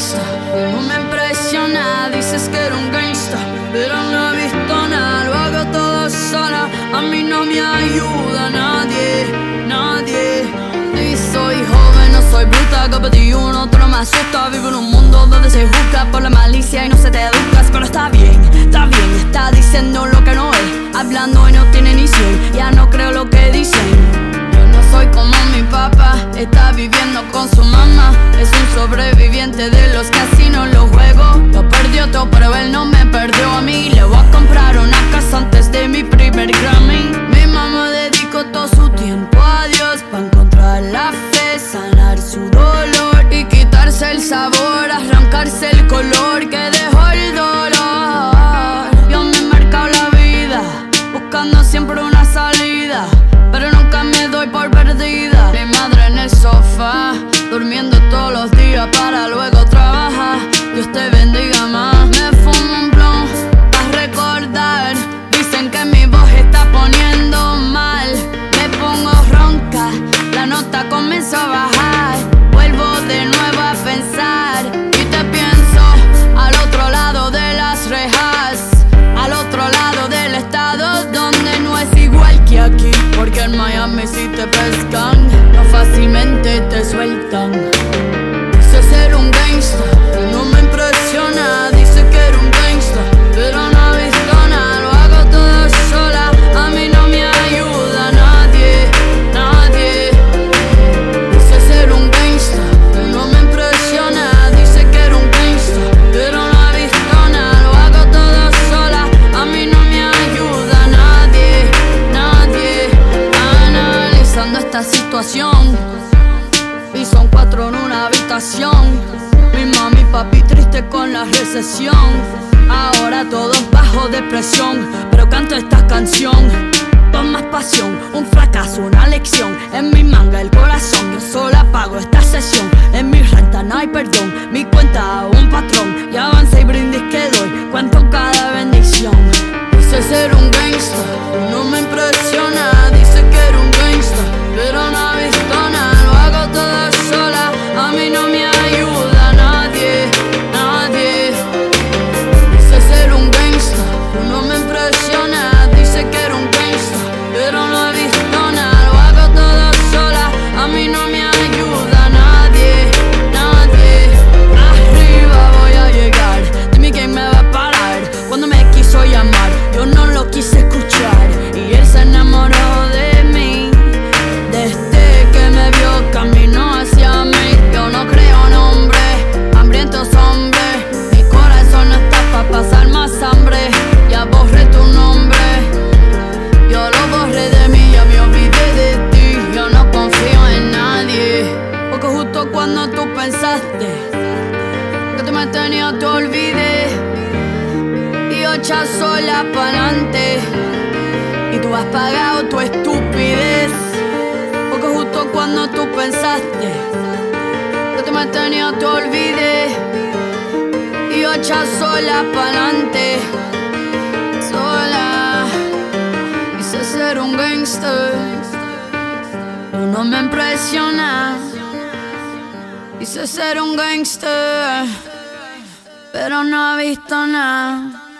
gangsta, no me impresiona. Dices que era un gangsta, pero no he visto nada. Lo hago todo sola, a mí no me ayuda nadie, nadie. Y soy joven, no soy bruta, que 21 otro me asusta. Vivo en un mundo donde se juzga por la malicia y no se te educas. Pero está bien, está diciendo lo que no es, hablando y no tiene ni sol. Ya no creo lo que dicen. Soy como mi papá, está viviendo con su mamá. Es un sobreviviente de los casinos, los juegos. Lo perdió todo, pero él no me perdió a mí. Le voy a comprar una casa antes de mi primer Grammy. Mi mamá dedicó todo su tiempo a Dios para encontrar la fe, sanar su dolor y quitarse el sabor, arrancarse el color que dejó el dolor. Yo me he marcado la vida, buscando siempre una salida, pero nunca me doy por perdida. Mi madre en el sofá, durmiendo todos los días para luego trabajar. Dios te bendiga más. Me fumo un blunt para recordar. Dicen que mi voz está poniendo mal. Me pongo ronca, la nota comenzó a bajar. Vuelvo de nuevo a pensar y te pienso al otro lado de las rejas, al otro lado del estado donde no es igual que aquí. Porque en Miami si te pescan, no fácilmente te sueltan. Dice ser un gangsta, no me impresiona. Dice que era un gangsta, pero no ha visto nada. Lo hago todo sola, a mí no me ayuda nadie, nadie. Dice ser un gangsta, no me impresiona. Dice que era un gangsta, pero no ha visto nada. Lo hago todo sola, a mí no me ayuda nadie, nadie. Analizando esta situación, y son 4 en una habitación. Mi mami y papi triste con la recesión. Ahora todos bajo depresión, pero canto esta canción con más pasión. Un fracaso, una lección, en mi manga el corazón. Yo sola pago esta sesión, en mi renta no hay perdón. Mi cuenta un patrón, y avanza y brindis que doy, cuento cada bendición. Dice ser un gangsta, no me impresiona. Dice que era un gangsta, pero no ha visto nada. Lo hago todo sola, a mí no me ayuda nadie, nadie. Dice ser un gangsta, no me impresiona. Dice que era un gangsta, pero no he visto nada. Lo hago todo sola, a mí no me ayuda nadie, nadie. Arriba voy a llegar, dime quién me va a parar. Cuando me quiso llamar, yo no lo quise escuchar, y él se enamoró de mí. Desde que me vio caminó hacia mí. Yo no creo en hombres, hambrientos hombres. Mi corazón no está pa' pasar más hambre. Ya borré tu nombre, yo lo borré de mí, ya me olvidé de ti. Yo no confío en nadie, porque justo cuando tú pensaste que tú me tenías, te olvidé. Y yo echa sola pa'lante, y tú has pagado tu estupidez. Porque justo cuando tú pensaste que tú me tenías, te olvidé. Y yo echa sola pa'lante, sola. Quise ser un gangster, pero no me impresiona. Quise ser un gangster, pero no he visto nada.